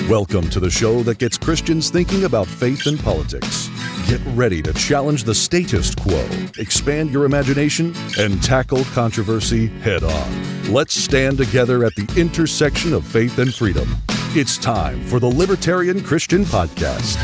Welcome to the show that gets Christians thinking about faith and politics. Get ready to challenge the status quo, expand your imagination, and tackle controversy head on. Let's stand together at the intersection of faith and freedom. It's time for the Libertarian Christian Podcast.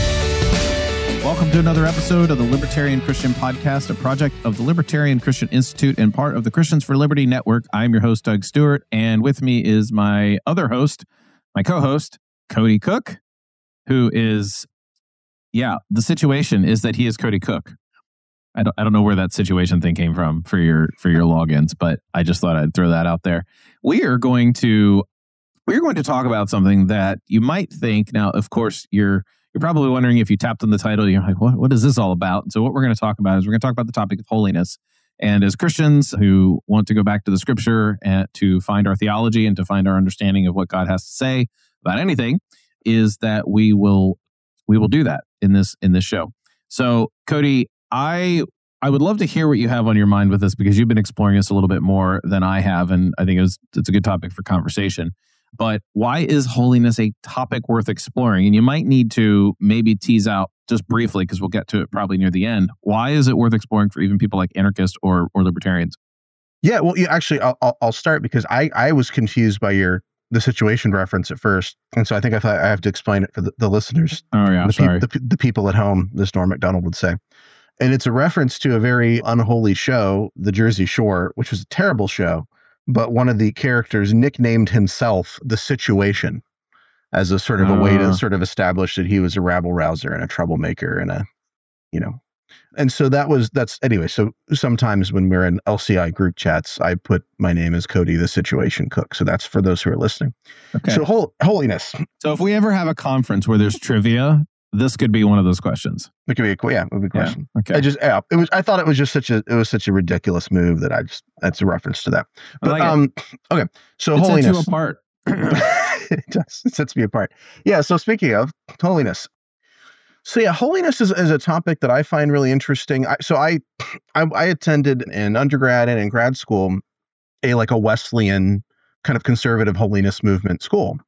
Welcome to another episode of the Libertarian Christian Podcast, a project of the Libertarian Christian Institute and part of the Christians for Liberty Network. I'm your host, Doug Stewart, and with me is my other host, my co-host, Cody Cook, who is, the situation is that he is Cody Cook. I don't know where that situation thing came from for your logins, but I just thought I'd throw that out there. We're going to talk about something that you might think. Now, of course, you're probably wondering, if you tapped on the title, you're like, what is this all about? So what we're going to talk about is we're going to talk about the topic of holiness. And as Christians who want to go back to the scripture and to find our theology and to find our understanding of what God has to say about anything, is that we will do that in this show. So Cody, I would love to hear what you have on your mind with this, because you've been exploring this a little bit more than I have, and I think it's a good topic for conversation. But why is holiness a topic worth exploring? And you might need to maybe tease out just briefly, because we'll get to it probably near the end. Why is it worth exploring for even people like anarchists or libertarians? Yeah, well, actually, I'll start, because I was confused by the situation reference at first, and so I thought I have to explain it for the listeners. Oh yeah, sorry. The people at home, as Norm Macdonald would say. And it's a reference to a very unholy show, The Jersey Shore, which was a terrible show. But one of the characters nicknamed himself The Situation, as a sort of a way to sort of establish that he was a rabble rouser and a troublemaker and and so that's anyway. So sometimes when we're in LCI group chats, I put my name as Cody The Situation Cook. So that's for those who are listening. Okay. So holiness. So if we ever have a conference where there's trivia, this could be one of those questions. It could be a question. Yeah, okay. I thought it was just such a ridiculous move that that's a reference to that. But okay. So it holiness. sets you apart. It does. It sets me apart. Yeah. So speaking of holiness. So yeah, holiness is a topic that I find really interesting. I attended in undergrad and in grad school a Wesleyan kind of conservative holiness movement school.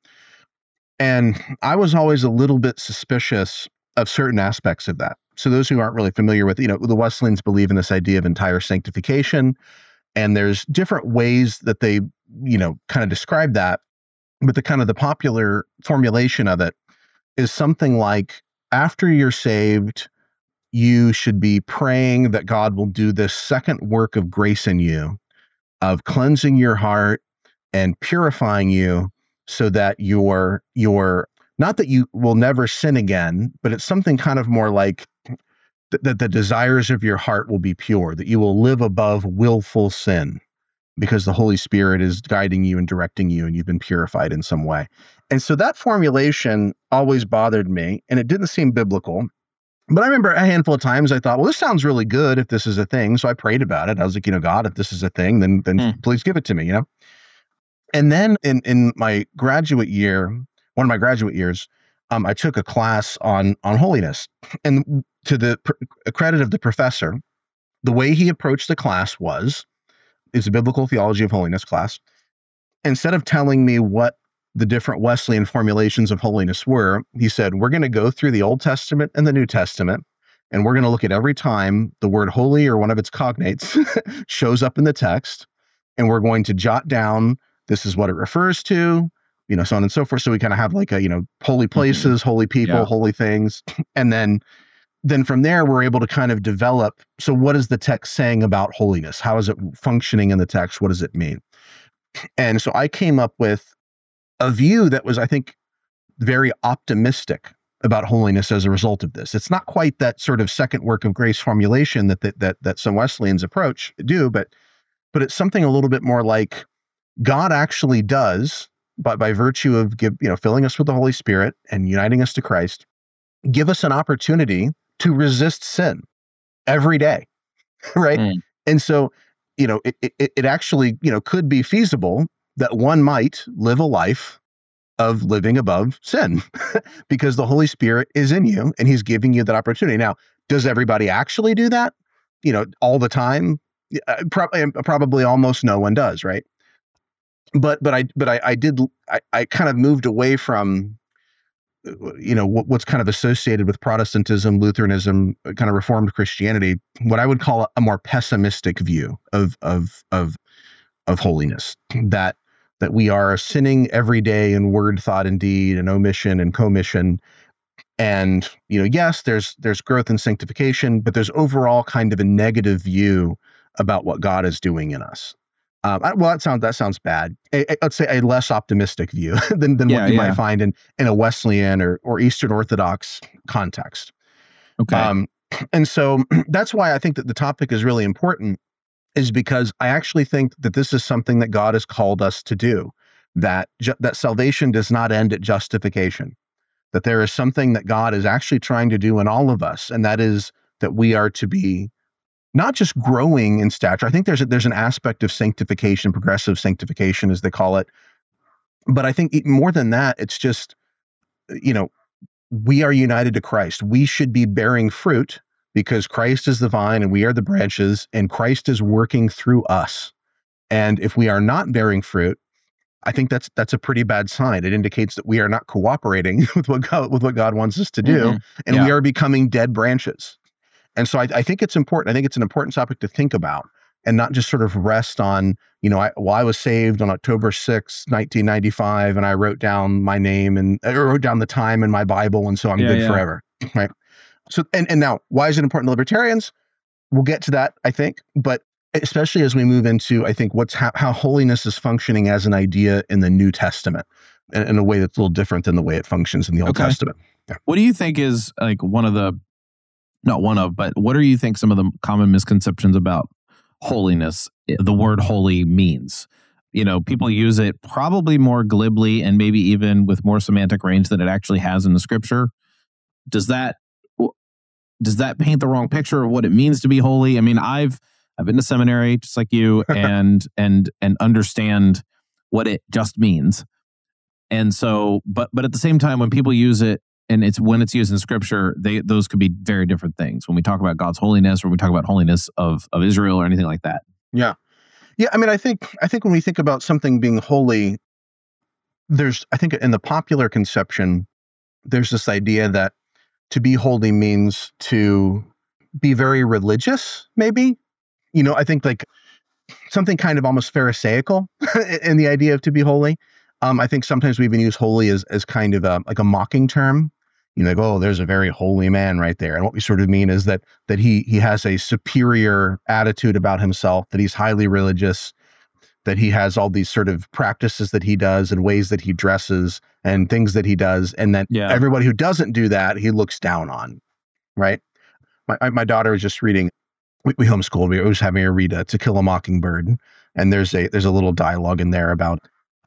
And I was always a little bit suspicious of certain aspects of that. So those who aren't really familiar with, the Wesleyans believe in this idea of entire sanctification, and there's different ways that they, kind of describe that. But the popular formulation of it is something like, after you're saved, you should be praying that God will do this second work of grace in you, of cleansing your heart and purifying you, so that you're not that you will never sin again, but it's something kind of more like that the desires of your heart will be pure, that you will live above willful sin, because the Holy Spirit is guiding you and directing you, and you've been purified in some way. And so that formulation always bothered me, and it didn't seem biblical. But I remember a handful of times I thought, well, this sounds really good if this is a thing. So I prayed about it. I was like, God, if this is a thing, then please give it to me, And then in my graduate year, one of my graduate years, I took a class on holiness. And to the credit of the professor, the way he approached the class is a biblical theology of holiness class. Instead of telling me what the different Wesleyan formulations of holiness were, he said, we're going to go through the Old Testament and the New Testament, and we're going to look at every time the word holy or one of its cognates shows up in the text, and we're going to jot down, this is what it refers to, so on and so forth. So we kind of have holy places, holy people, holy things. And then from there, we're able to kind of develop, so what is the text saying about holiness? How is it functioning in the text? What does it mean? And so I came up with a view that was, I think, very optimistic about holiness as a result of this. It's not quite that sort of second work of grace formulation that some Wesleyans do, but it's something a little bit more like God actually does, by virtue of filling us with the Holy Spirit and uniting us to Christ, give us an opportunity to resist sin every day, right? And so, it actually, could be feasible that one might live a life of living above sin because the Holy Spirit is in you and he's giving you that opportunity. Now, does everybody actually do that, all the time? Probably almost no one does, right? But I kind of moved away from what's kind of associated with Protestantism, Lutheranism, kind of Reformed Christianity, what I would call a more pessimistic view of holiness, that we are sinning every day in word, thought, and deed, and omission and commission. And, yes, there's growth and sanctification, but there's overall kind of a negative view about what God is doing in us. That sounds bad. Let's say a less optimistic view than what you might find in a Wesleyan or Eastern Orthodox context. Okay. And so that's why I think that the topic is really important, is because I actually think that this is something that God has called us to do, that salvation does not end at justification, that there is something that God is actually trying to do in all of us, and that is that we are to be not just growing in stature. I think there's an aspect of sanctification, progressive sanctification, as they call it. But I think more than that, it's just, we are united to Christ. We should be bearing fruit because Christ is the vine and we are the branches, and Christ is working through us. And if we are not bearing fruit, I think that's a pretty bad sign. It indicates that we are not cooperating with what God wants us to do, and we are becoming dead branches. And so I think it's important. I think it's an important topic to think about, and not just sort of rest on, I was saved on October 6, 1995, and I wrote down my name and I wrote down the time in my Bible, and so I'm good forever, right? So, and now, why is it important to libertarians? We'll get to that, I think, but especially as we move into, I think, how holiness is functioning as an idea in the New Testament in a way that's a little different than the way it functions in the Old Testament. Yeah. What do you think is like what do you think some of the common misconceptions about holiness, the word holy, means? People use it probably more glibly and maybe even with more semantic range than it actually has in the scripture. Does that paint the wrong picture of what it means to be holy? I mean, I've been to seminary just like you and understand what it just means. And so, but at the same time, when people use it, and when it's used in scripture, those could be very different things. When we talk about God's holiness, or we talk about holiness of Israel or anything like that. Yeah. I mean, I think when we think about something being holy, I think in the popular conception, there's this idea that to be holy means to be very religious, maybe. I think like something kind of almost Pharisaical in the idea of to be holy. I think sometimes we even use holy as kind of like a mocking term. Like, oh, there's a very holy man right there. And what we sort of mean is that he has a superior attitude about himself, that he's highly religious, that he has all these sort of practices that he does and ways that he dresses and things that he does, and that everybody who doesn't do that, he looks down on, right? My daughter was just reading, we homeschooled, we was having her read To Kill a Mockingbird, and there's a little dialogue in there about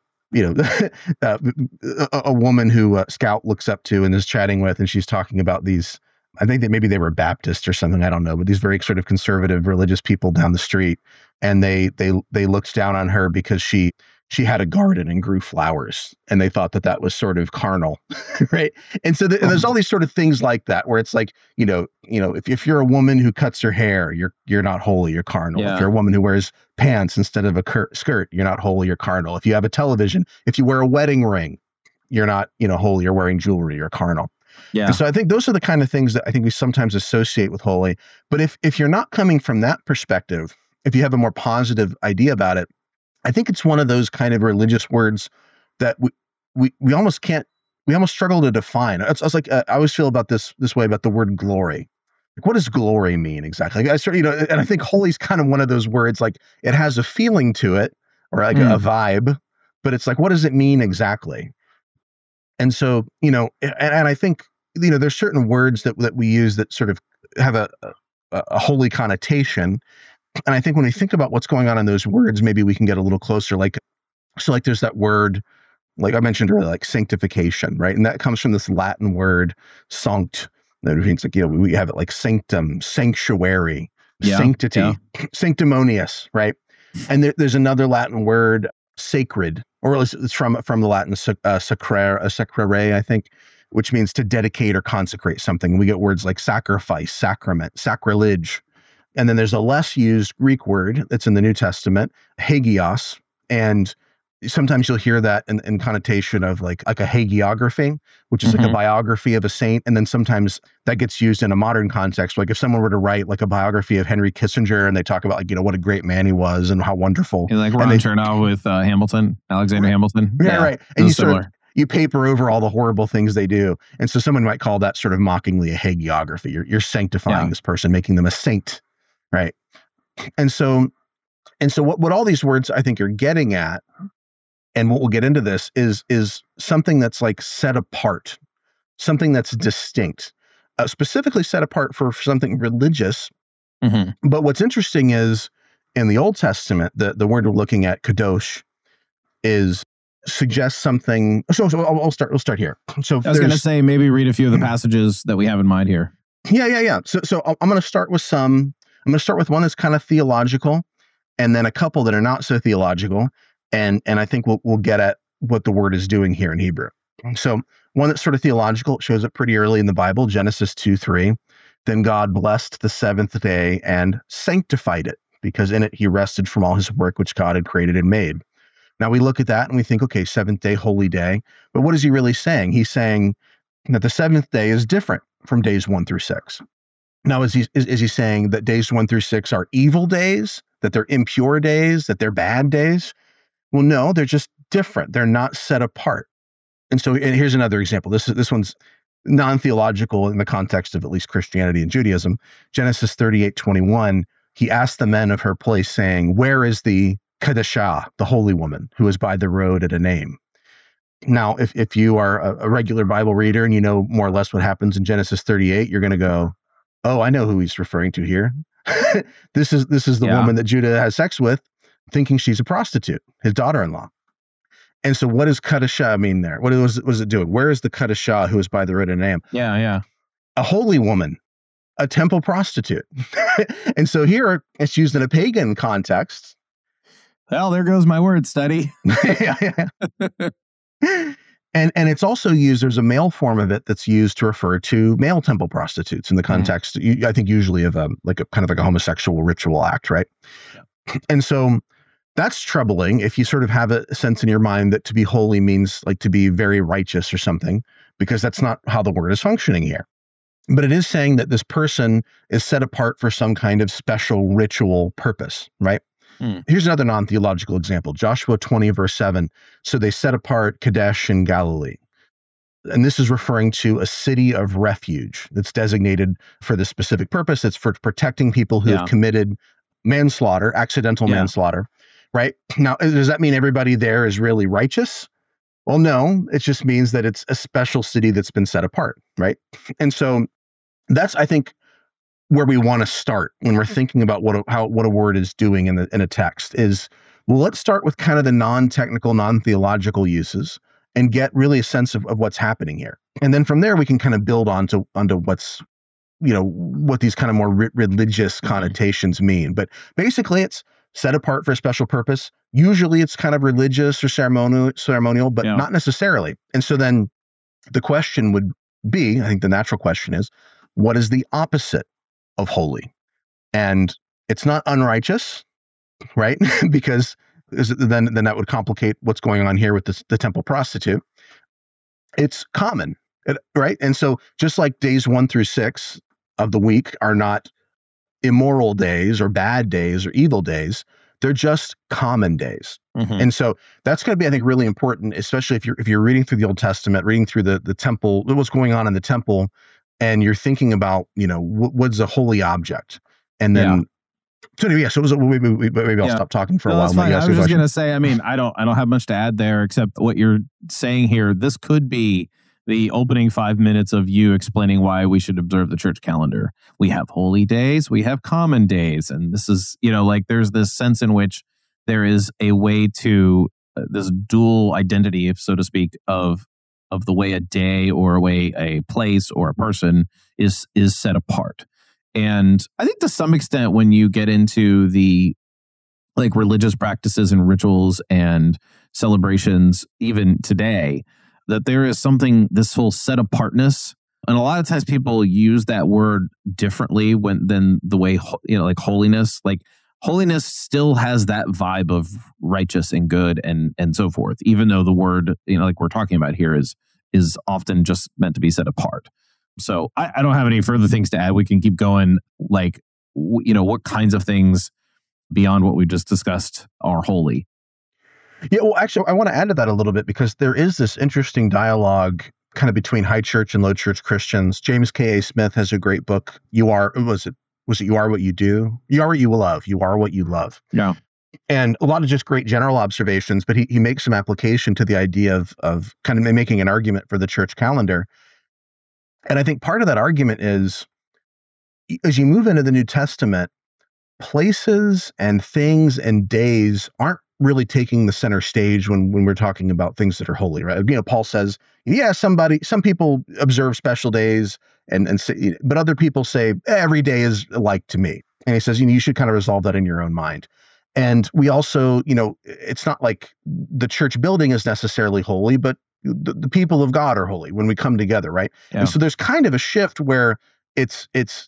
a woman who Scout looks up to and is chatting with, and she's talking about these, I think that maybe they were Baptist or something, I don't know, but these very sort of conservative religious people down the street, and they looked down on her because she had a garden and grew flowers, and they thought that was sort of carnal, right? And so there's all these sort of things like that, where it's like, if you're a woman who cuts her hair, you're not holy, you're carnal. If you're a woman who wears pants instead of a skirt, you're not holy, you're carnal. If you have a television, if you wear a wedding ring, you're not, holy, you're wearing jewelry, you're carnal. Yeah. And so I think those are the kind of things that I think we sometimes associate with holy. But if you're not coming from that perspective, if you have a more positive idea about it, I think it's one of those kind of religious words that we almost can't, we almost struggle to define. I was like, I always feel about this way about the word glory. Like, what does glory mean exactly? Like, and I think holy is kind of one of those words, like it has a feeling to it, or like a vibe, but it's like, what does it mean exactly? And so, and I think, there's certain words that we use that sort of have a holy connotation. And I think when we think about what's going on in those words, maybe we can get a little closer. Like there's that word, like I mentioned earlier, like sanctification, right? And that comes from this Latin word, sanct. That means like, we have it like sanctum, sanctuary, sanctity, sanctimonious, right? And there's another Latin word, sacred, or at least it's from the Latin sacrare, I think, which means to dedicate or consecrate something. We get words like sacrifice, sacrament, sacrilege. And then there's a less used Greek word that's in the New Testament, hagios. And sometimes you'll hear that in connotation of like a hagiography, which is like a biography of a saint. And then sometimes that gets used in a modern context. Like if someone were to write like a biography of Henry Kissinger and they talk about like, what a great man he was and how wonderful. And like Ron Chernow with Hamilton, Alexander Hamilton. Yeah, right. And you paper over all the horrible things they do. And so someone might call that sort of mockingly a hagiography. You're sanctifying this person, making them a saint, right? And so what all these words I think are getting at, and what we'll get into this is something that's like set apart, something that's distinct, specifically set apart for something religious. But what's interesting is in the Old Testament, the word we're looking at, kadosh, suggests something. So I'll start here. So I was going to say, maybe read a few of the passages that we have in mind here. Yeah. So I'm going to start with some. I'm going to start with one that's kind of theological, and then a couple that are not so theological. And I think we'll get at what the word is doing here in Hebrew. So one that's sort of theological, it shows up pretty early in the Bible, Genesis 2:3. Then God blessed the seventh day and sanctified it, because in it he rested from all his work which God had created and made. Now we look at that and we think, okay, seventh day, holy day. But what is he really saying? He's saying that the seventh day is different from days 1 through 6. Now, is he saying that days 1 through 6 are evil days, that they're impure days, that they're bad days? Well, no, they're just different. They're not set apart. And here's another example. This one's non-theological in the context of at least Christianity and Judaism. Genesis 38:21, he asked the men of her place, saying, "Where is the Kadeshah, the holy woman, who is by the road at a name?" Now, if you are a regular Bible reader and you know more or less what happens in Genesis 38, you're going to go, "Oh, I know who he's referring to here." This is the woman that Judah has sex with, thinking she's a prostitute, his daughter-in-law. And so what does Kadeshah mean there? What was it doing? Where is the Kadeshah who is by the road at a name? Yeah. A holy woman, a temple prostitute. And so here it's used in a pagan context. Well, there goes my word study. Yeah. And it's also used, there's a male form of it that's used to refer to male temple prostitutes in the context, I think usually of a kind of like a homosexual ritual act, right? Yeah. And so that's troubling if you sort of have a sense in your mind that to be holy means like to be very righteous or something, because that's not how the word is functioning here. But it is saying that this person is set apart for some kind of special ritual purpose, right? Here's another non-theological example. Joshua 20, verse 7. So they set apart Kadesh in Galilee. And this is referring to a city of refuge that's designated for this specific purpose. It's for protecting people who have committed manslaughter, accidental manslaughter, right? Now, does that mean everybody there is really righteous? Well, no, it just means that it's a special city that's been set apart, right? And so that's, I think, where we want to start when we're thinking about what a word is doing in a text is, well, let's start with kind of the non-technical, non-theological uses and get really a sense of what's happening here. And then from there, we can kind of build onto what's, what these kind of more religious connotations mean. But basically, it's set apart for a special purpose. Usually it's kind of religious or ceremonial, but not necessarily. And so then the question would be, I think the natural question is, what is the opposite of holy? And it's not unrighteous, right? Because then that would complicate what's going on here with the temple prostitute. It's common, right? And so just like days 1 through 6 of the week are not immoral days or bad days or evil days, they're just common days. And so that's going to be, I think, really important, especially if you're reading through the Old Testament, reading through the temple, what's going on in the temple, and you're thinking about, what's a holy object. And then, so maybe I'll stop talking for a while. I was just going to say, I don't have much to add there, except what you're saying here. This could be the opening 5 minutes of you explaining why we should observe the church calendar. We have holy days, we have common days. And this is, there's this sense in which there is a way to this dual identity, if so to speak, of the way a day or a way a place or a person is set apart. And I think to some extent, when you get into the religious practices and rituals and celebrations, even today, that there is something, this whole set apartness. And a lot of times people use that word differently than the way, holiness. Like holiness still has that vibe of righteous and good and so forth, even though the word, like we're talking about here is often just meant to be set apart. So I don't have any further things to add. We can keep going. Like, what kinds of things beyond what we just discussed are holy? Yeah, well, actually, I want to add to that a little bit because there is this interesting dialogue kind of between high church and low church Christians. James K.A. Smith has a great book. You are what you do? You are what you love. You are what you love. Yeah. And a lot of just great general observations, but he makes some application to the idea of kind of making an argument for the church calendar. And I think part of that argument is, as you move into the New Testament, places and things and days aren't really taking the center stage when we're talking about things that are holy, right? Paul says, yeah, some people observe special days and say, but other people say every day is alike to me. And he says, you should kind of resolve that in your own mind. And we also, it's not like the church building is necessarily holy, but the people of God are holy when we come together, right? Yeah. And so there's kind of a shift where it's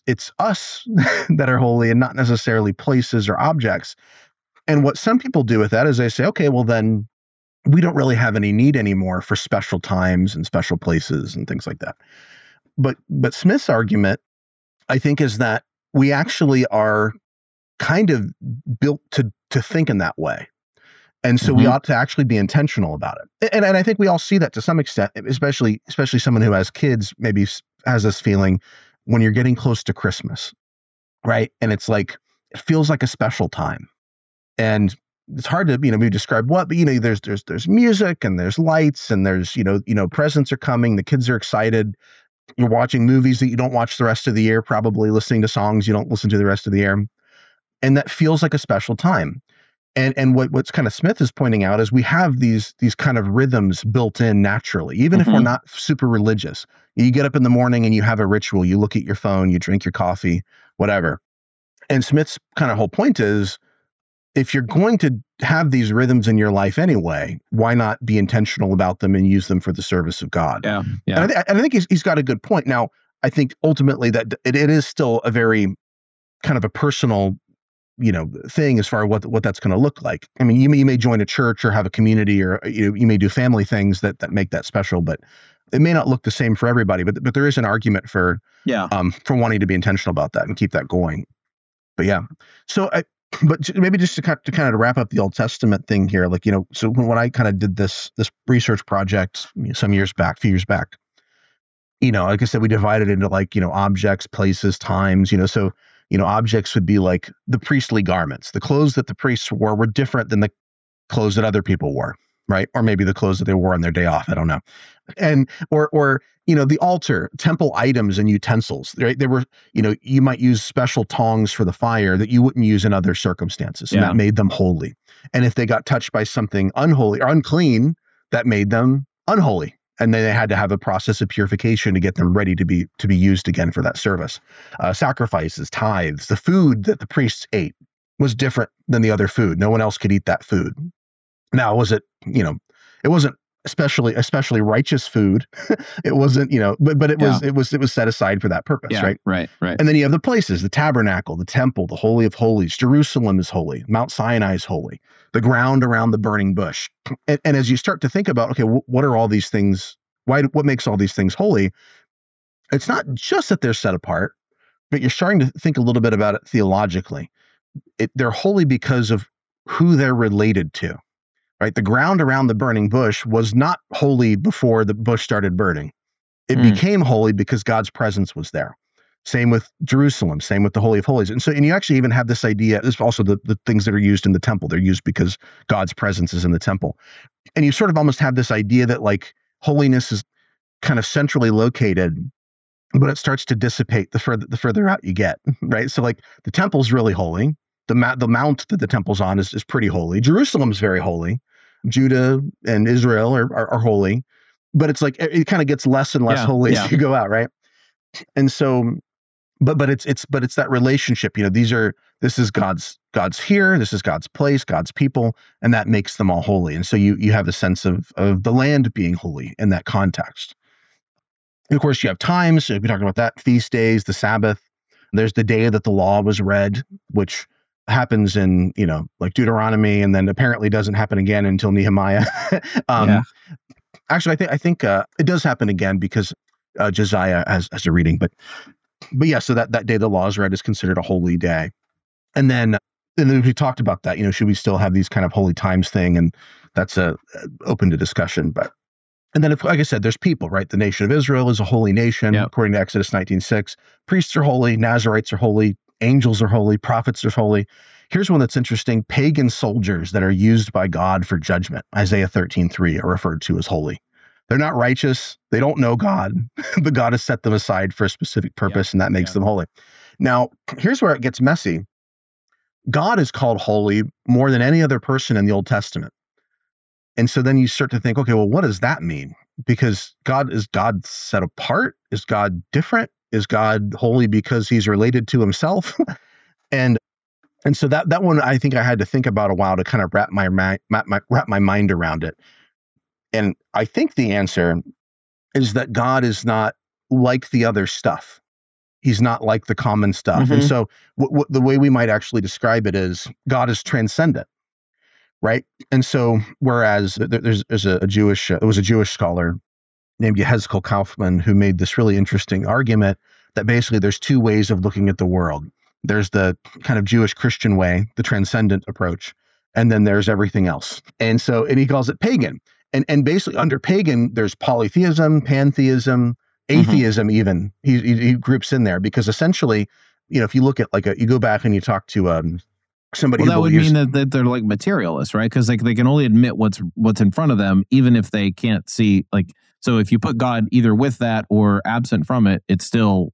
us that are holy and not necessarily places or objects. And what some people do with that is they say, okay, well then we don't really have any need anymore for special times and special places and things like that. But Smith's argument, I think, is that we actually are kind of built to think in that way. And so we ought to actually be intentional about it. And I think we all see that to some extent, especially someone who has kids maybe has this feeling when you're getting close to Christmas, right? And it's like, it feels like a special time. And it's hard to, maybe describe what, but, there's music and there's lights and there's, presents are coming. The kids are excited. You're watching movies that you don't watch the rest of the year, probably listening to songs you don't listen to the rest of the year. And that feels like a special time. And what's kind of Smith is pointing out is we have these kind of rhythms built in naturally, even if we're not super religious. You get up in the morning and you have a ritual, you look at your phone, you drink your coffee, whatever. And Smith's kind of whole point is, if you're going to have these rhythms in your life anyway, why not be intentional about them and use them for the service of God? Yeah. And I think he's got a good point. Now, I think ultimately that it is still a very kind of a personal, thing as far as what that's going to look like. I mean, you may join a church or have a community, or you may do family things that make that special, but it may not look the same for everybody. But there is an argument for wanting to be intentional about that and keep that going. But yeah, so but maybe just to kind of wrap up the Old Testament thing here, like, so when I kind of did this research project some few years back, like I said, we divided into like, objects, places, times, so, objects would be like the priestly garments. The clothes that the priests wore were different than the clothes that other people wore, right? Or maybe the clothes that they wore on their day off. I don't know. And, or the altar, temple items and utensils, right? They were, you might use special tongs for the fire that you wouldn't use in other circumstances. And that made them holy. And if they got touched by something unholy or unclean, that made them unholy. And then they had to have a process of purification to get them ready to be used again for that service. Sacrifices, tithes, the food that the priests ate was different than the other food. No one else could eat that food. Now, was it, it wasn't especially righteous food. It wasn't, but it was set aside for that purpose, right? Right. And then you have the places, the tabernacle, the temple, the Holy of Holies. Jerusalem is holy. Mount Sinai is holy. The ground around the burning bush. And as you start to think about, okay, what are all these things? What makes all these things holy? It's not just that they're set apart, but you're starting to think a little bit about it theologically. They're holy because of who they're related to. Right? The ground around the burning bush was not holy before the bush started burning. It became holy because God's presence was there. Same with Jerusalem, same with the Holy of Holies. And you actually even have this idea, this is also the things that are used in the temple. They're used because God's presence is in the temple. And you sort of almost have this idea that like holiness is kind of centrally located, but it starts to dissipate the further out you get, right? So like the temple's really holy. The mount that the temple's on is pretty holy. Jerusalem's very holy. Judah and Israel are holy, but it's like it kind of gets less and less holy as you go out, right? And so, but it's that relationship. This is God's here. This is God's place, God's people, and that makes them all holy. And so you have a sense of the land being holy in that context. And of course, you have times. We talked about that: feast days, the Sabbath. There's the day that the law was read, which happens in, like Deuteronomy, and then apparently doesn't happen again until Nehemiah. Yeah. Actually, I think it does happen again because Josiah has a reading, but yeah, so that day the law is read is considered a holy day. And then we talked about that, should we still have these kind of holy times thing? And that's open to discussion. And then, like I said, there's people, right? The nation of Israel is a holy nation, according to Exodus 19:6. Priests are holy, Nazarites are holy, angels are holy, prophets are holy. Here's one that's interesting. Pagan soldiers that are used by God for judgment, Isaiah 13:3, are referred to as holy. They're not righteous. They don't know God, but God has set them aside for a specific purpose, and that makes them holy. Now, here's where it gets messy. God is called holy more than any other person in the Old Testament. And so then you start to think, okay, well, what does that mean? Because is God set apart? Is God different? Is God holy because he's related to himself? and so that one, I think I had to think about a while to kind of wrap my mind around it. And I think the answer is that God is not like the other stuff. He's not like the common stuff. And so the way we might actually describe it is God is transcendent, right? And so whereas there's a Jewish scholar named Yehezkel Kaufman who made this really interesting argument that basically there's two ways of looking at the world. There's the kind of Jewish Christian way, the transcendent approach, and then there's everything else. And he calls it pagan. And basically under pagan, there's polytheism, pantheism, atheism even. He groups in there because essentially, if you look at you go back and you talk to somebody who believes, would mean that they're like materialists, right? Because they can only admit what's in front of them, even if they can't see. So if you put God either with that or absent from it, it's still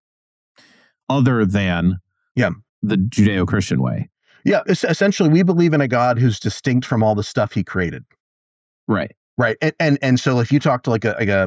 other than the Judeo-Christian way. Yeah, essentially, we believe in a God who's distinct from all the stuff he created. Right. Right. And so if you talk to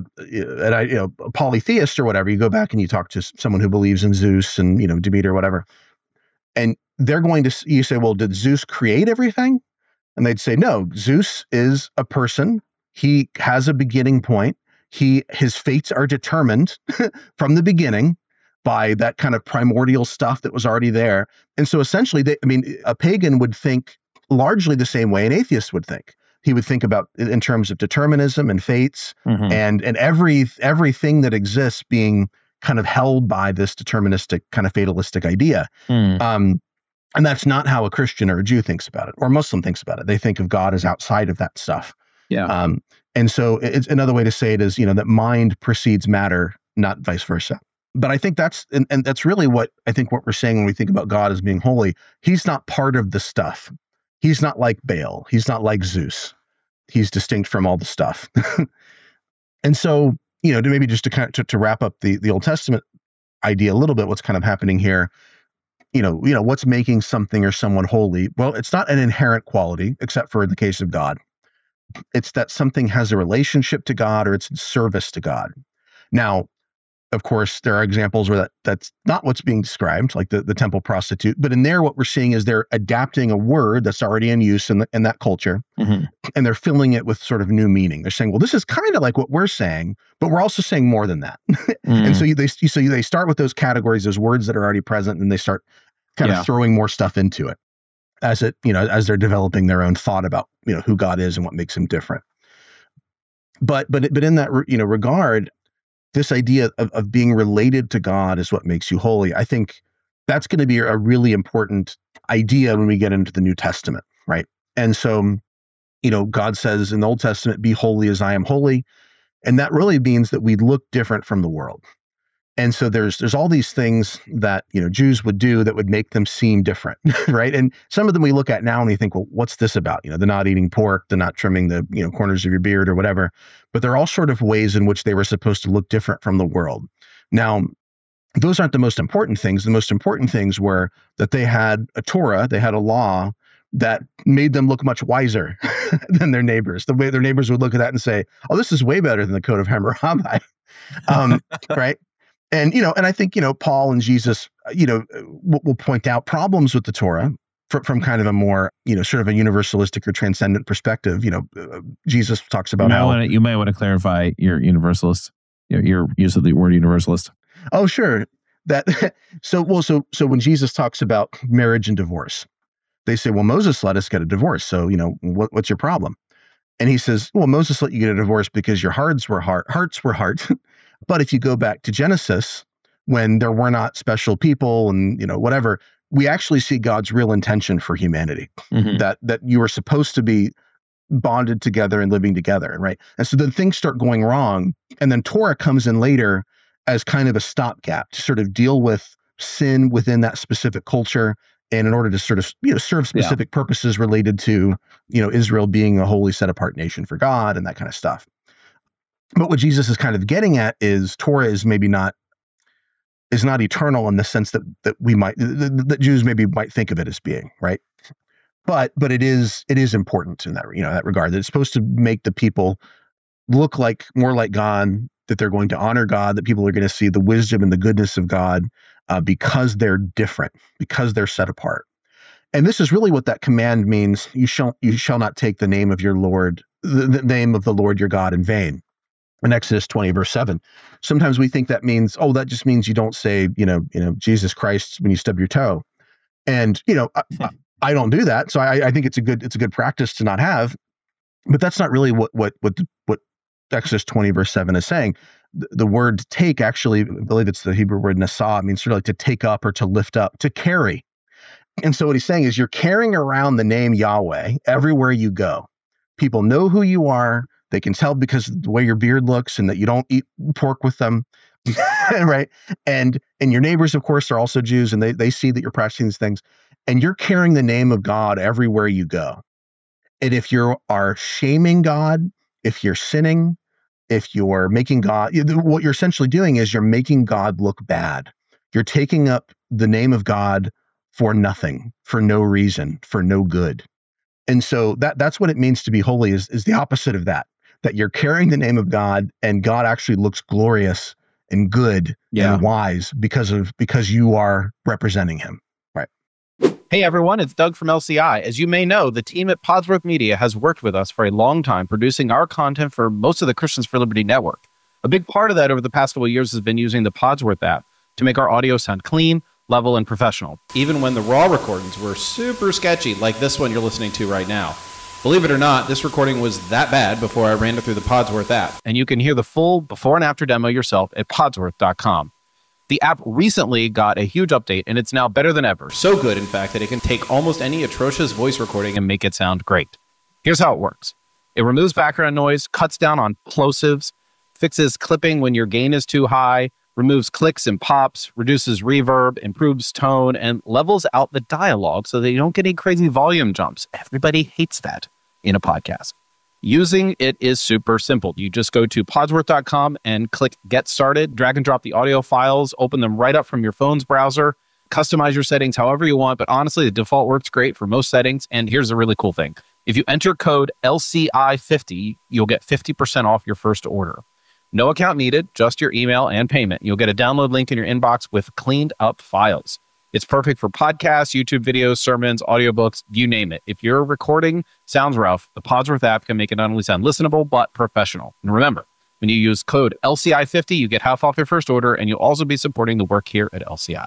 a polytheist or whatever, you go back and you talk to someone who believes in Zeus and, Demeter or whatever, and they're going to, you say, well, did Zeus create everything? And they'd say, no, Zeus is a person. He has a beginning point. His fates are determined from the beginning by that kind of primordial stuff that was already there. And so essentially, a pagan would think largely the same way an atheist would think. He would think about in terms of determinism and fates and everything that exists being kind of held by this deterministic kind of fatalistic idea. And that's not how a Christian or a Jew thinks about it, or Muslim thinks about it. They think of God as outside of that stuff. Yeah. And so it's another way to say it is, that mind precedes matter, not vice versa. But I think that's really what we're saying when we think about God as being holy. He's not part of the stuff. He's not like Baal. He's not like Zeus. He's distinct from all the stuff. And so, to wrap up the Old Testament idea a little bit, what's kind of happening here, what's making something or someone holy? Well, it's not an inherent quality, except for in the case of God. It's that something has a relationship to God or it's in service to God. Now, of course, there are examples where that's not what's being described, like the temple prostitute. But in there, what we're seeing is they're adapting a word that's already in use in that culture, and they're filling it with sort of new meaning. They're saying, well, this is kind of like what we're saying, but we're also saying more than that. And so they start with those categories, those words that are already present, and they start kind of throwing more stuff into it as they're developing their own thought about who God is and what makes him different. But in that regard, this idea of being related to God is what makes you holy. I think that's going to be a really important idea when we get into the New Testament, right? And so, God says in the Old Testament, be holy as I am holy. And that really means that we look different from the world. And so there's all these things that, Jews would do that would make them seem different, right? And some of them we look at now and we think, well, what's this about? The not eating pork, the not trimming the, corners of your beard or whatever. But there are all sort of ways in which they were supposed to look different from the world. Now, those aren't the most important things. The most important things were that they had a Torah, they had a law that made them look much wiser than their neighbors. The way their neighbors would look at that and say, oh, this is way better than the Code of Hammurabi, right? And, and I think, Paul and Jesus, will point out problems with the Torah from kind of a more, sort of a universalistic or transcendent perspective. Jesus talks about you might want to clarify your universalist, your use of the word universalist. Oh, sure. So when Jesus talks about marriage and divorce, they say, well, Moses let us get a divorce. So, what's your problem? And he says, well, Moses let you get a divorce because your hearts were hard. But if you go back to Genesis, when there were not special people and, whatever, we actually see God's real intention for humanity, that you were supposed to be bonded together and living together, right? And so then things start going wrong. And then Torah comes in later as kind of a stopgap to sort of deal with sin within that specific culture. And in order to sort of, serve specific purposes related to, Israel being a holy set apart nation for God and that kind of stuff. But what Jesus is kind of getting at is Torah is maybe not eternal in the sense that that Jews maybe might think of it as being, right? But it is important in that, that regard, that it's supposed to make the people look more like God, that they're going to honor God, that people are going to see the wisdom and the goodness of God because they're different, because they're set apart. And this is really what that command means. You shall not take the name of your Lord, the name of the Lord your God in vain. In Exodus 20, verse 7. Sometimes we think that means, that just means you don't say, Jesus Christ when you stub your toe. And, I don't do that. So I think it's a good practice to not have. But that's not really what Exodus 20, verse 7 is saying. The word take, actually, I believe it's the Hebrew word nasa. It means sort of like to take up or to lift up, to carry. And so what he's saying is you're carrying around the name Yahweh everywhere you go. People know who you are. They can tell because of the way your beard looks and that you don't eat pork with them, right? And your neighbors, of course, are also Jews, and they see that you're practicing these things. And you're carrying the name of God everywhere you go. And if you are shaming God, if you're sinning, if you're making God, what you're essentially doing is you're making God look bad. You're taking up the name of God for nothing, for no reason, for no good. And so that's what it means to be holy is the opposite of that you're carrying the name of God and God actually looks glorious and good and wise because you are representing him. Right. Hey everyone, it's Doug from LCI. As you may know, the team at Podsworth Media has worked with us for a long time producing our content for most of the Christians for Liberty network. A big part of that over the past couple of years has been using the Podsworth app to make our audio sound clean, level, and professional. Even when the raw recordings were super sketchy, like this one you're listening to right now. Believe it or not, this recording was that bad before I ran it through the Podsworth app. And you can hear the full before and after demo yourself at podsworth.com. The app recently got a huge update, and it's now better than ever. So good, in fact, that it can take almost any atrocious voice recording and make it sound great. Here's how it works. It removes background noise, cuts down on plosives, fixes clipping when your gain is too high, removes clicks and pops, reduces reverb, improves tone, and levels out the dialogue so that you don't get any crazy volume jumps. Everybody hates that in a podcast. Using it is super simple. You just go to podsworth.com and click Get Started, drag and drop the audio files, open them right up from your phone's browser, customize your settings however you want, but honestly, the default works great for most settings, and here's a really cool thing. If you enter code LCI50, you'll get 50% off your first order. No account needed, just your email and payment. You'll get a download link in your inbox with cleaned up files. It's perfect for podcasts, YouTube videos, sermons, audiobooks, you name it. If your recording sounds rough, the Podsworth app can make it not only sound listenable, but professional. And remember, when you use code LCI50, you get half off your first order, and you'll also be supporting the work here at LCI.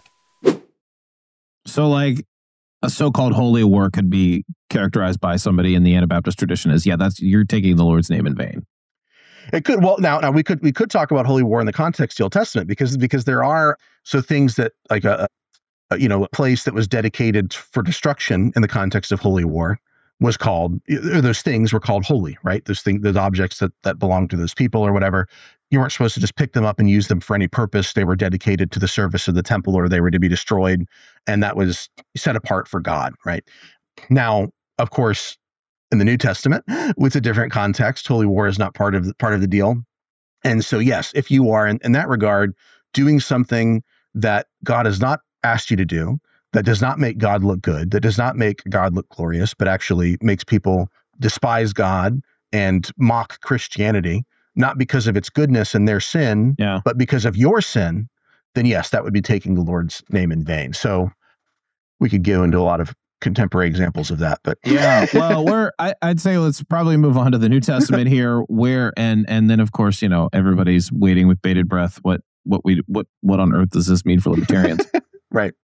So like a so-called holy war could be characterized by somebody in the Anabaptist tradition as, you're taking the Lord's name in vain. It could. Well, now we could talk about holy war in the context of the Old Testament because there are things that like a place that was dedicated for destruction in the context of holy war was called, those things were called holy, right? Those objects that belonged to those people or whatever, you weren't supposed to just pick them up and use them for any purpose. They were dedicated to the service of the temple or they were to be destroyed. And that was set apart for God, right? Now, of course, in the New Testament, with a different context, holy war is not part of the deal. And so, yes, if you are in that regard doing something that God has not asked you to do, that does not make God look good, that does not make God look glorious, but actually makes people despise God and mock Christianity, not because of its goodness and their sin, but because of your sin, then yes, that would be taking the Lord's name in vain. So we could go into a lot of contemporary examples of that, but well, I'd say let's probably move on to the New Testament here, where and then of course everybody's waiting with bated breath. What on earth does this mean for libertarians? Right.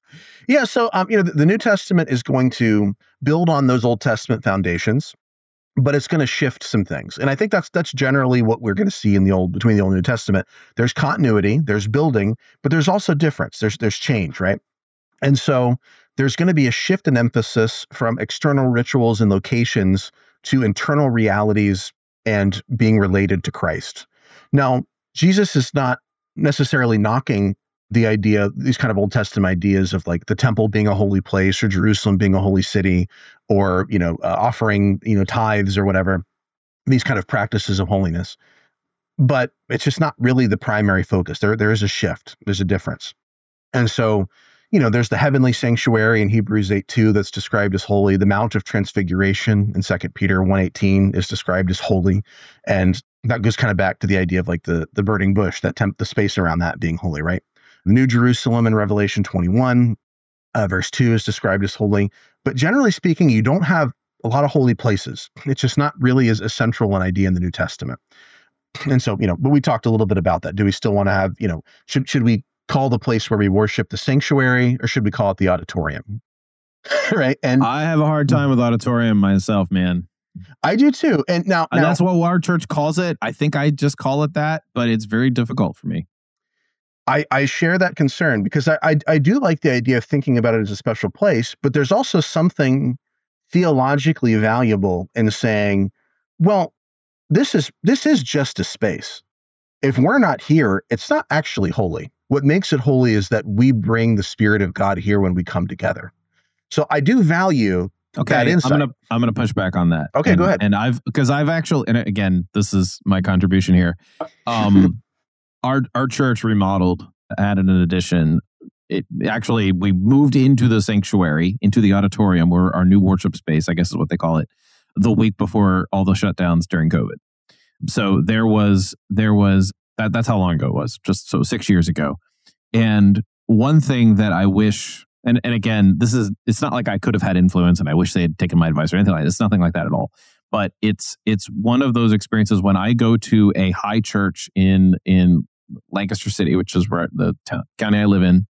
Yeah, so the New Testament is going to build on those Old Testament foundations, but it's going to shift some things. And I think that's generally what we're going to see between the Old and New Testament. There's continuity, there's building, but there's also difference. There's change, right? And so there's going to be a shift in emphasis from external rituals and locations to internal realities and being related to Christ. Now, Jesus is not necessarily knocking these kind of Old Testament ideas of like the temple being a holy place or Jerusalem being a holy city or, offering, tithes or whatever, these kind of practices of holiness. But it's just not really the primary focus. There is a shift. There's a difference. And so, there's the heavenly sanctuary in Hebrews 8:2 that's described as holy. The Mount of Transfiguration in 2 Peter 1:18 is described as holy. And that goes kind of back to the idea of like the burning bush, the space around that being holy, right? The New Jerusalem in Revelation 21, verse 2 is described as holy. But generally speaking, you don't have a lot of holy places. It's just not really as central an idea in the New Testament. And so, but we talked a little bit about that. Do we still want to have, should we call the place where we worship the sanctuary or should we call it the auditorium? Right. And I have a hard time with auditorium myself, man. I do too. And now that's what our church calls it. I think I just call it that, but it's very difficult for me. I share that concern because I do like the idea of thinking about it as a special place, but there's also something theologically valuable in saying, well, this is just a space. If we're not here, it's not actually holy. What makes it holy is that we bring the Spirit of God here when we come together. So I do value that insight. I'm gonna push back on that. Okay, go ahead. And I've actually, and again, this is my contribution here. Our church remodeled, added an addition. We moved into the sanctuary, into the auditorium, or our new worship space, I guess is what they call it, the week before all the shutdowns during COVID. So there was that's how long ago it was, just so 6 years ago. And one thing that I wish, and again, it's not like I could have had influence and I wish they had taken my advice or anything like that. It's nothing like that at all. But it's one of those experiences when I go to a high church in Lancaster City, which is where the county I live in,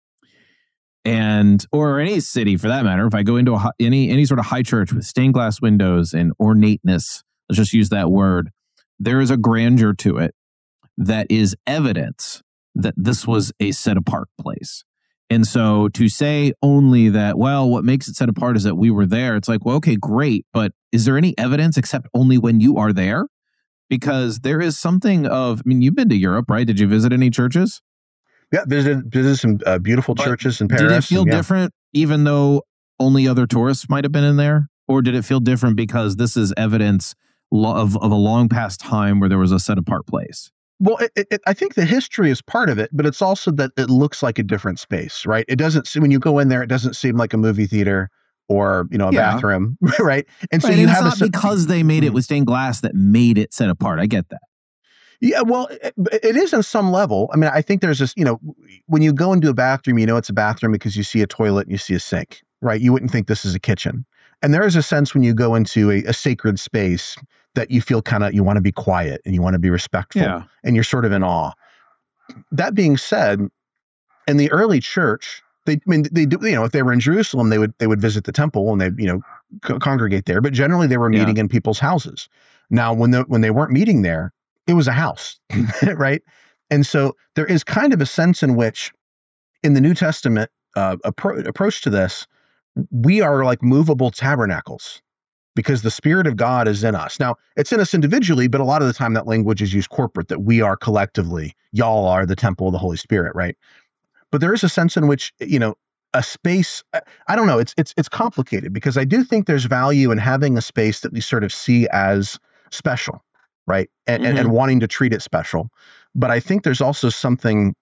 or any city for that matter. If I go into any sort of high church with stained glass windows and ornateness, let's just use that word, there is a grandeur to it that is evidence that this was a set apart place. And so to say only that, well, what makes it set apart is that we were there, it's like, well, okay, great, but is there any evidence except only when you are there? Because there is something of, you've been to Europe, right? Did you visit any churches? Yeah, visited some beautiful churches in Paris. Did it feel different, even though only other tourists might have been in there? Or did it feel different because this is evidence of a long past time where there was a set apart place? Well, I think the history is part of it, but it's also that it looks like a different space, right? It doesn't seem, when you go in there, it doesn't seem like a movie theater or a bathroom, right? And so you have it's not because they made it with stained glass that made it set apart. I get that. Yeah, well, it is on some level. I think there's this, when you go into a bathroom, it's a bathroom because you see a toilet and you see a sink, right? You wouldn't think this is a kitchen. And there is a sense when you go into a sacred space that you feel you want to be quiet and you want to be respectful and you're sort of in awe. That being said, in the early church, they do, if they were in Jerusalem, they would visit the temple and they'd, congregate there. But generally they were meeting in people's houses. Now, when they weren't meeting there, it was a house, right? And so there is kind of a sense in which in the New Testament approach to this, we are like movable tabernacles because the Spirit of God is in us. Now, it's in us individually, but a lot of the time that language is used corporate, that we are collectively, y'all are the temple of the Holy Spirit, right? But there is a sense in which, a space, I don't know, it's complicated because I do think there's value in having a space that we sort of see as special, right? And wanting to treat it special. But I think there's also something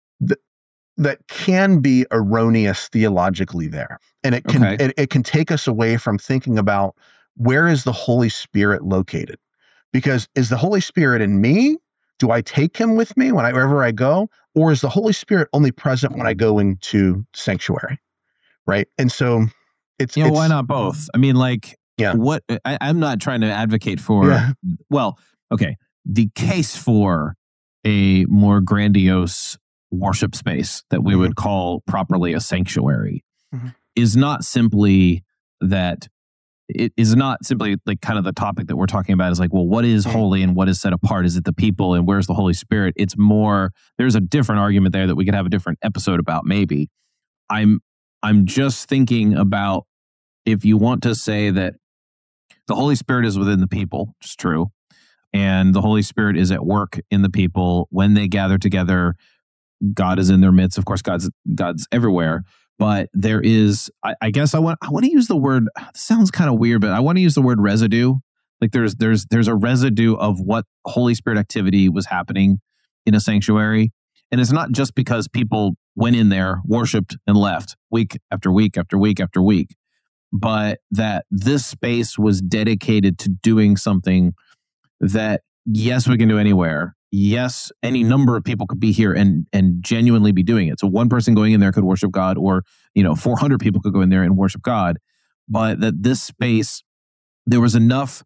that can be erroneous theologically there. And it can it can take us away from thinking about where is the Holy Spirit located? Because is the Holy Spirit in me? Do I take him with me wherever I go? Or is the Holy Spirit only present when I go into sanctuary? Right. And so it's why not both? What I'm not trying to advocate for, the case for a more grandiose worship space that we would call properly a sanctuary Mhm. is not simply that. It is not simply like kind of the topic that we're talking about is like, well, what is holy and what is set apart? Is it the people and where's the Holy Spirit? It's more, there's a different argument there that we could have a different episode about maybe. I'm just thinking about if you want to say that the Holy Spirit is within the people, which is true, and the Holy Spirit is at work in the people when they gather together, God is in their midst. Of course, God's everywhere. But there is, I guess I want to use the word, this sounds kind of weird, but I want to use the word residue. Like there's a residue of what Holy Spirit activity was happening in a sanctuary. And it's not just because people went in there, worshiped, and left week after week after week after week, but that this space was dedicated to doing something that, yes, we can do anywhere. Yes, any number of people could be here and genuinely be doing it. So one person going in there could worship God, or 400 people could go in there and worship God. But that this space, there was enough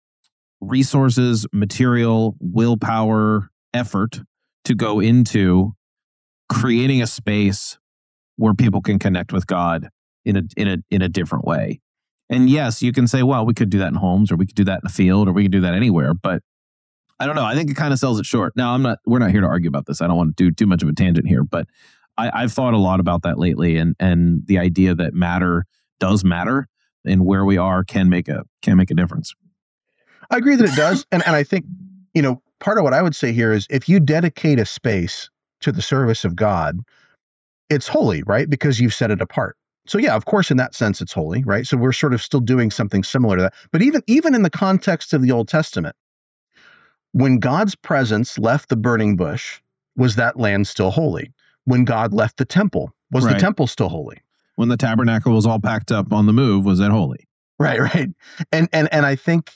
resources, material, willpower, effort to go into creating a space where people can connect with God in a different way. And yes, you can say, well, we could do that in homes, or we could do that in a field, or we could do that anywhere. But I don't know. I think it kind of sells it short. Now, we're not here to argue about this. I don't want to do too much of a tangent here, but I've thought a lot about that lately, and the idea that matter does matter, and where we are can make a difference. I agree that it does. And I think, part of what I would say here is if you dedicate a space to the service of God, it's holy, right? Because you've set it apart. So yeah, of course, in that sense, it's holy, right? So we're sort of still doing something similar to that. But even in the context of the Old Testament, when God's presence left the burning bush, was that land still holy? When God left the temple, was the temple still holy? When the tabernacle was all packed up on the move, was it holy? Right. And I think,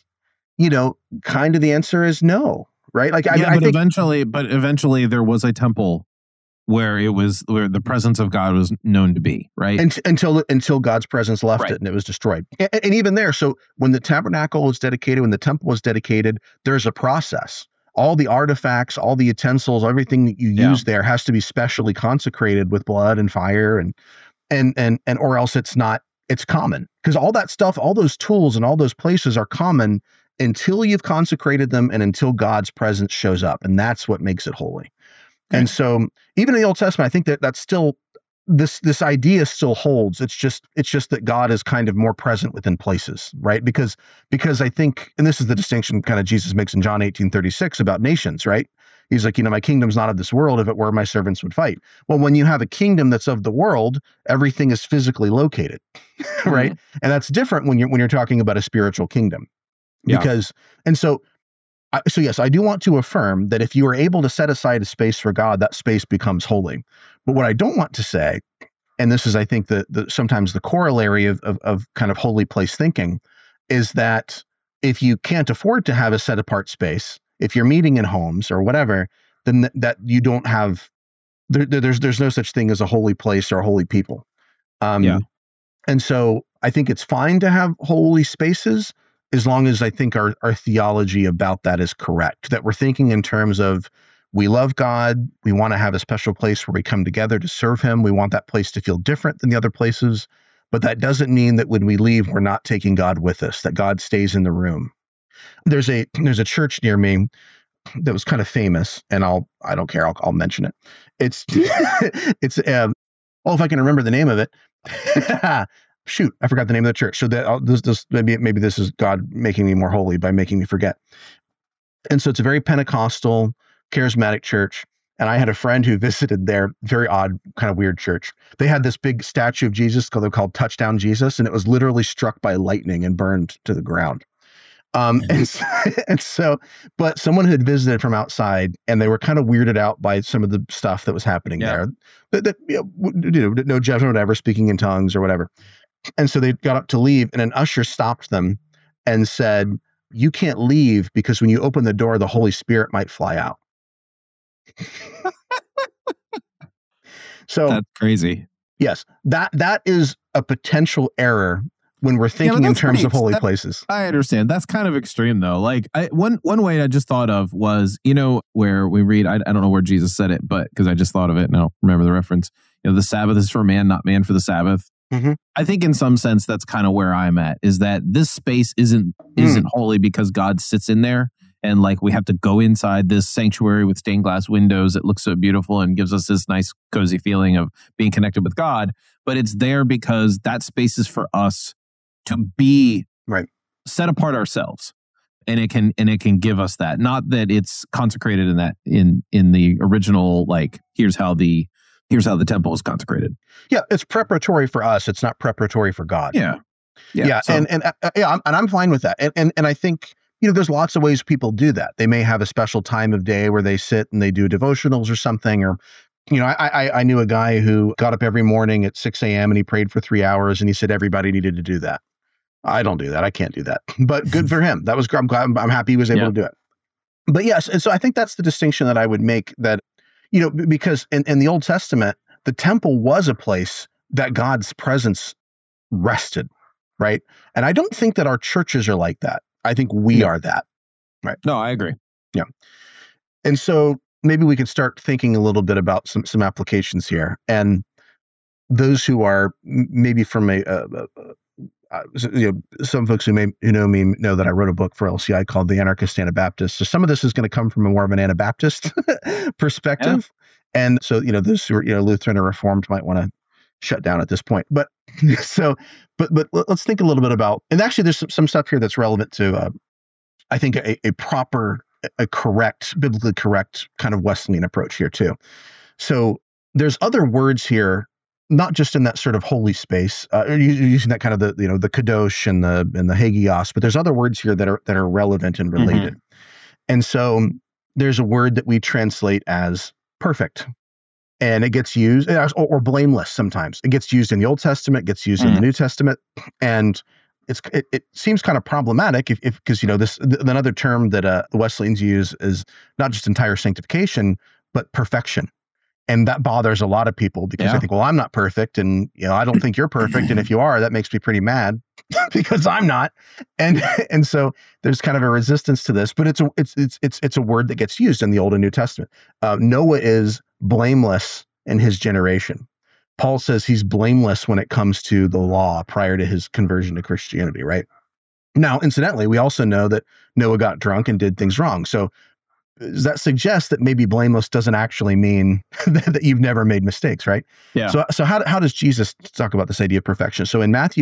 kind of the answer is no, right? Like, I think eventually there was a temple where the presence of God was known to be, right? Until God's presence left it and it was destroyed. And even there, so when the tabernacle was dedicated, when the temple was dedicated, there's a process. All the artifacts, all the utensils, everything that you use there has to be specially consecrated with blood and fire and or else it's common. Because all that stuff, all those tools and all those places are common until you've consecrated them and until God's presence shows up. And that's what makes it holy. And so even in the Old Testament, I think that's still, this idea still holds. It's just that God is kind of more present within places, right? Because I think, and this is the distinction kind of Jesus makes in John 18:36 about nations, right? He's like, my kingdom's not of this world. If it were, my servants would fight. Well, when you have a kingdom that's of the world, everything is physically located, right? And that's different when you're talking about a spiritual kingdom. So yes, I do want to affirm that if you are able to set aside a space for God, that space becomes holy. But what I don't want to say, and this is, I think, sometimes the corollary of kind of holy place thinking, is that if you can't afford to have a set apart space, if you're meeting in homes or whatever, then that you don't have, there's no such thing as a holy place or holy people. And so I think it's fine to have holy spaces, as long as I think our theology about that is correct, that we're thinking in terms of we love God, we want to have a special place where we come together to serve him, we want that place to feel different than the other places, but that doesn't mean that when we leave, we're not taking God with us, that God stays in the room. There's a church near me that was kind of famous, and I don't care, I'll mention it. It's if I can remember the name of it. Shoot, I forgot the name of the church. So that maybe this is God making me more holy by making me forget. And so it's a very Pentecostal, charismatic church. And I had a friend who visited their very odd, kind of weird church. They had this big statue of Jesus called Touchdown Jesus, and it was literally struck by lightning and burned to the ground. But someone had visited from outside, and they were kind of weirded out by some of the stuff that was happening there. No judgment, whatever, speaking in tongues or whatever. And so they got up to leave, and an usher stopped them and said, "You can't leave because when you open the door, the Holy Spirit might fly out." So that's crazy. Yes, that is a potential error when we're thinking in that's terms of holy that- places. I understand. That's kind of extreme, though. Like one way I just thought of was, where we read, I don't know where Jesus said it, but because I just thought of it and I don't remember the reference. The Sabbath is for man, not man for the Sabbath. Mm-hmm. I think in some sense that's kind of where I'm at, is that this space isn't holy because God sits in there, and like we have to go inside this sanctuary with stained glass windows that looks so beautiful and gives us this nice cozy feeling of being connected with God. But it's there because that space is for us to be set apart ourselves, and it can give us that. Not that it's consecrated in that in the original, like here's how the temple is consecrated. Yeah, it's preparatory for us. It's not preparatory for God. Yeah. So, and I'm fine with that. And I think there's lots of ways people do that. They may have a special time of day where they sit and they do devotionals or something. Or I knew a guy who got up every morning at 6 a.m. and he prayed for 3 hours, and he said everybody needed to do that. I don't do that. I can't do that. But good for him. That was I'm glad. I'm happy he was able to do it. But yes, and so I think that's the distinction that I would make, that because in the Old Testament, the temple was a place that God's presence rested, right? And I don't think that our churches are like that. I think we are that, right? No, I agree. Yeah. And so maybe we could start thinking a little bit about some applications here. And those who are maybe from some folks who know me know that I wrote a book for LCI called The Anarchist Anabaptist. So some of this is going to come from more of an Anabaptist perspective. Yeah. And so, those who are, Lutheran or Reformed might want to shut down at this point. But let's think a little bit about, and actually there's some stuff here that's relevant to, I think a proper, biblically correct kind of Wesleyan approach here too. So there's other words here, not just in that sort of holy space, using that kind of the kadosh and the hagios, but there's other words here that are relevant and related. Mm-hmm. And so there's a word that we translate as perfect, and it gets used, or blameless sometimes. It gets used in the Old Testament, gets used in the New Testament, and it seems kind of problematic because another term that the Wesleyans use is not just entire sanctification, but perfection. And that bothers a lot of people because they think, well, I'm not perfect, and I don't think you're perfect, and if you are, that makes me pretty mad because I'm not. And so there's kind of a resistance to this, but it's a word that gets used in the Old and New Testament. Noah is blameless in his generation. Paul says he's blameless when it comes to the law prior to his conversion to Christianity, right? Now, incidentally, we also know that Noah got drunk and did things wrong. So that suggests that maybe blameless doesn't actually mean that you've never made mistakes, right? Yeah. So how does Jesus talk about this idea of perfection? So in Matthew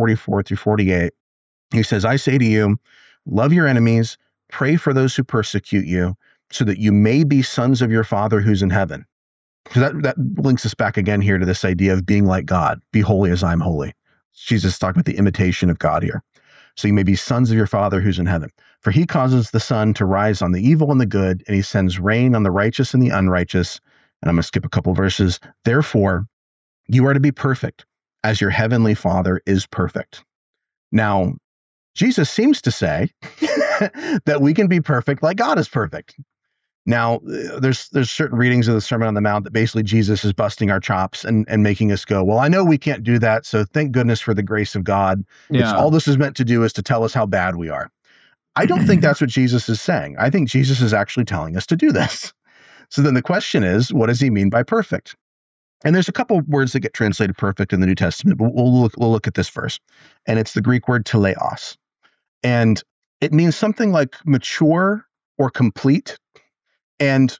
5:44-48, he says, I say to you, love your enemies, pray for those who persecute you, so that you may be sons of your Father who's in heaven. So that links us back again here to this idea of being like God. Be holy as I'm holy. Jesus is talking about the imitation of God here. So you may be sons of your Father who's in heaven. For he causes the sun to rise on the evil and the good, and he sends rain on the righteous and the unrighteous. And I'm going to skip a couple verses. Therefore, you are to be perfect, as your heavenly Father is perfect. Now, Jesus seems to say that we can be perfect like God is perfect. Now, there's certain readings of the Sermon on the Mount that basically Jesus is busting our chops and making us go, well, I know we can't do that, so thank goodness for the grace of God. Yeah. All this is meant to do is to tell us how bad we are. I don't think that's what Jesus is saying. I think Jesus is actually telling us to do this. So then the question is, what does he mean by perfect? And there's a couple words that get translated perfect in the New Testament, but we'll look at this first. And it's the Greek word teleos. And it means something like mature or complete. And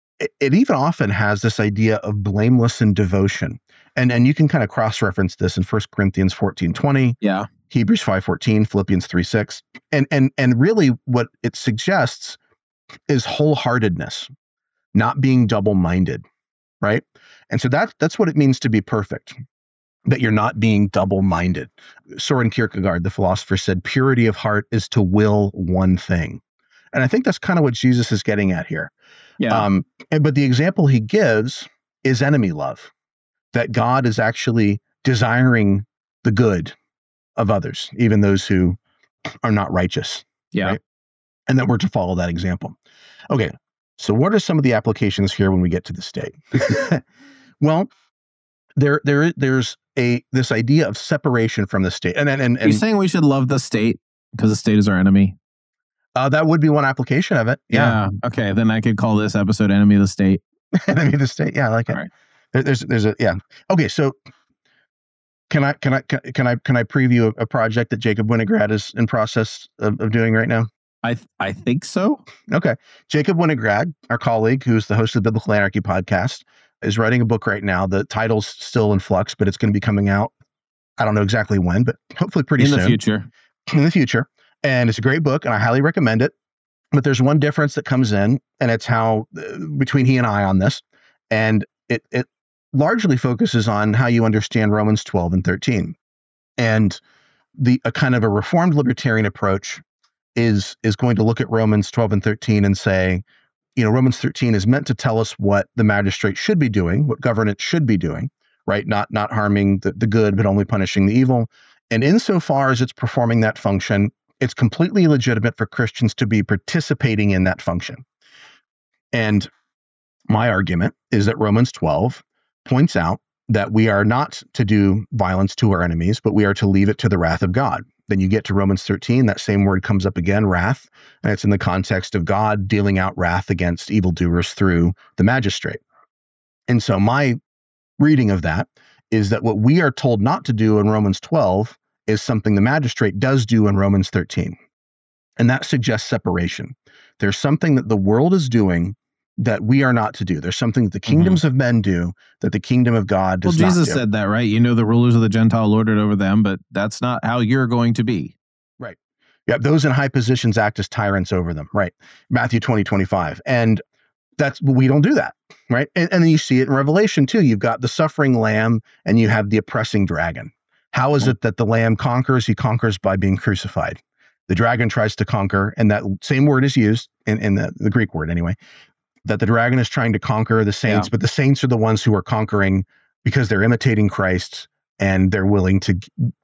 it even often has this idea of blameless in devotion. And you can kind of cross-reference this in 1 Corinthians 14:20, Hebrews 5:14, Philippians 3:6. And really what it suggests is wholeheartedness, not being double-minded, right? And so that's what it means to be perfect, that you're not being double-minded. Soren Kierkegaard, the philosopher, said, purity of heart is to will one thing. And I think that's kind of what Jesus is getting at here. Yeah. But the example he gives is enemy love, that God is actually desiring the good of others, even those who are not righteous. Yeah. Right? And that we're to follow that example. Okay. So what are some of the applications here when we get to the state? Well, there's this idea of separation from the state. And Are you saying we should love the state because the state is our enemy? That would be one application of it. Yeah. Okay. Then I could call this episode "Enemy of the State." Enemy of the state. Yeah, I like it. Right. There's a yeah. Okay, so can I preview a project that Jacob Winograd is in process of doing right now? I think so. Okay. Jacob Winograd, our colleague, who's the host of the Biblical Anarchy podcast, is writing a book right now. The title's still in flux, but it's going to be coming out. I don't know exactly when, but hopefully pretty soon. In the future. In the future. And it's a great book, and I highly recommend it. But there's one difference that comes in, and it's how between he and I on this, and it largely focuses on how you understand Romans 12 and 13. And a kind of a reformed libertarian approach is going to look at Romans 12 and 13 and say, Romans 13 is meant to tell us what the magistrate should be doing, what governance should be doing, right? Not harming the good, but only punishing the evil. And insofar as it's performing that function, it's completely legitimate for Christians to be participating in that function. And my argument is that Romans 12 points out that we are not to do violence to our enemies, but we are to leave it to the wrath of God. Then you get to Romans 13, that same word comes up again, wrath, and it's in the context of God dealing out wrath against evildoers through the magistrate. And so my reading of that is that what we are told not to do in Romans 12 is something the magistrate does do in Romans 13. And that suggests separation. There's something that the world is doing that we are not to do. There's something that the kingdoms of men do that the kingdom of God does not do. Jesus said that, right? The rulers of the Gentile lord it over them, but that's not how you're going to be. Right. Yeah, those in high positions act as tyrants over them, right? Matthew 20:25. And we don't do that, right? And then you see it in Revelation too. You've got the suffering lamb and you have the oppressing dragon. How is it that the lamb conquers? He conquers by being crucified. The dragon tries to conquer, and that same word is used in the Greek word anyway, that the dragon is trying to conquer the saints, but the saints are the ones who are conquering because they're imitating Christ and they're willing to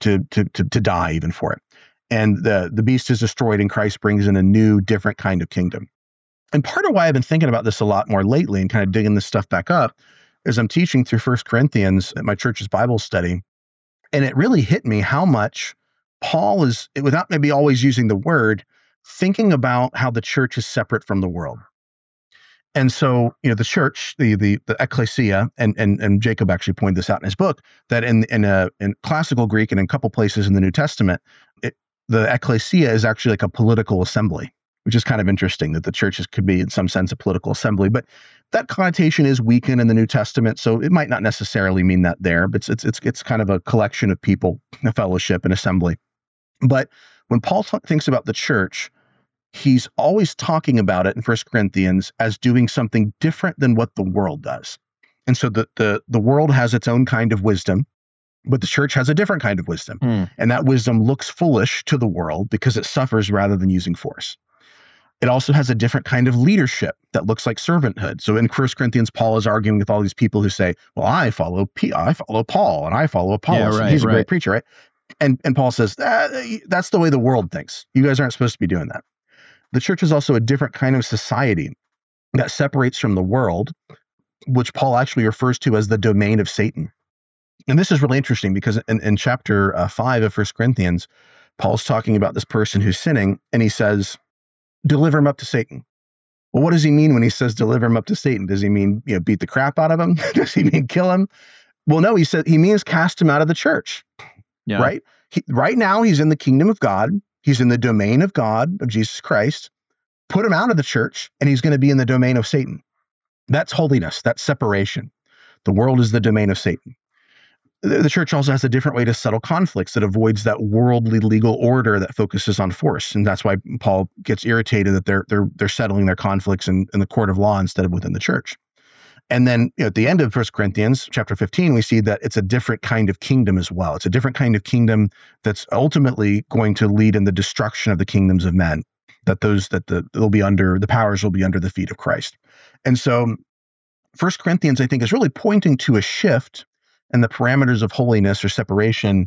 die even for it. And the beast is destroyed and Christ brings in a new, different kind of kingdom. And part of why I've been thinking about this a lot more lately and kind of digging this stuff back up is I'm teaching through 1 Corinthians at my church's Bible study. And it really hit me how much Paul is, without maybe always using the word, thinking about how the church is separate from the world. And so, the church, the ecclesia, and Jacob actually pointed this out in his book, that in classical Greek and in a couple places in the New Testament, the ecclesia is actually like a political assembly, which is kind of interesting that the churches could be in some sense a political assembly. But that connotation is weakened in the New Testament, so it might not necessarily mean that there, but it's kind of a collection of people, a fellowship, an assembly. But when Paul thinks about the church, he's always talking about it in 1 Corinthians as doing something different than what the world does. And so the world has its own kind of wisdom, but the church has a different kind of wisdom. And that wisdom looks foolish to the world because it suffers rather than using force. It also has a different kind of leadership that looks like servanthood. So in 1 Corinthians, Paul is arguing with all these people who say, well, I follow Paul and I follow Apollos. Yeah, right, he's a great preacher, right? And Paul says, that's the way the world thinks. You guys aren't supposed to be doing that. The church is also a different kind of society that separates from the world, which Paul actually refers to as the domain of Satan. And this is really interesting because in chapter 5 of 1 Corinthians, Paul's talking about this person who's sinning, and he says, deliver him up to Satan. Well, what does he mean when he says deliver him up to Satan? Does he mean beat the crap out of him? Does he mean kill him? Well, no, he means cast him out of the church, right? Right now, he's in the kingdom of God. He's in the domain of God, of Jesus Christ. Put him out of the church, and he's going to be in the domain of Satan. That's holiness. That's separation. The world is the domain of Satan. The church also has a different way to settle conflicts that avoids that worldly legal order that focuses on force. And that's why Paul gets irritated that they're settling their conflicts in the court of law instead of within the church. And then at the end of 1 Corinthians chapter 15, we see that it's a different kind of kingdom as well. It's a different kind of kingdom that's ultimately going to lead in the destruction of the kingdoms of men, that the powers will be under the feet of Christ. And so 1 Corinthians, I think, is really pointing to a shift in the parameters of holiness or separation.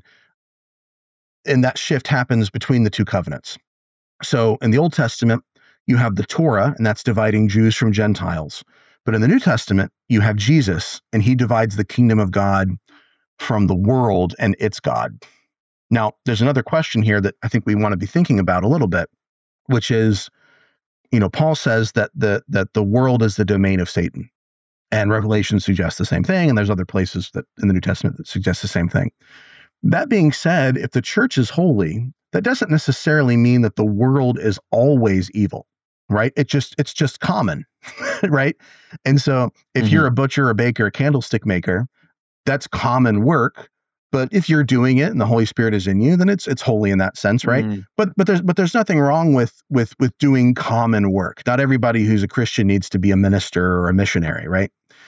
And that shift happens between the two covenants. So in the Old Testament, you have the Torah, and that's dividing Jews from Gentiles. But in the New Testament, you have Jesus, and he divides the kingdom of God from the world and its God. Now, there's another question here that I think we want to be thinking about a little bit, which is, Paul says that the world is the domain of Satan, and Revelation suggests the same thing, and there's other places that in the New Testament that suggest the same thing. That being said, if the church is holy, that doesn't necessarily mean that the world is always evil, right? It's just common, right? And so if you're a butcher, a baker, a candlestick maker, that's common work. But if you're doing it and the Holy Spirit is in you, then it's holy in that sense, right? But there's nothing wrong with doing common work. Not everybody who's a Christian needs to be a minister or a missionary, right?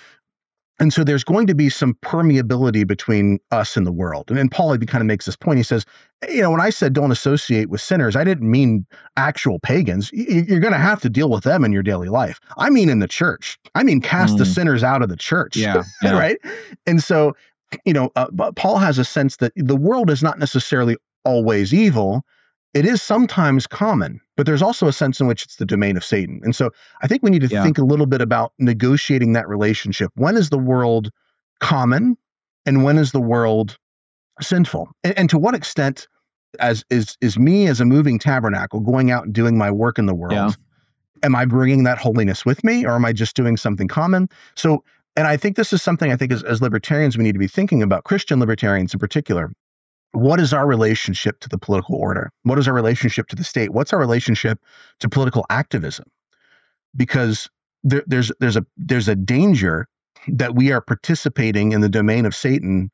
And so there's going to be some permeability between us and the world. And then Paul kind of makes this point. He says, when I said don't associate with sinners, I didn't mean actual pagans. You're going to have to deal with them in your daily life. I mean in the church. I mean cast the sinners out of the church, right? And so, Paul has a sense that the world is not necessarily always evil. It is sometimes common, but there's also a sense in which it's the domain of Satan. And so I think we need to think a little bit about negotiating that relationship. When is the world common and when is the world sinful? And to what extent is me as a moving tabernacle going out and doing my work in the world? Am I bringing that holiness with me, or am I just doing something common? So, and I think this is something I think as libertarians we need to be thinking about, Christian libertarians in particular. What is our relationship to the political order? What is our relationship to the state? What's our relationship to political activism? Because there's a danger that we are participating in the domain of Satan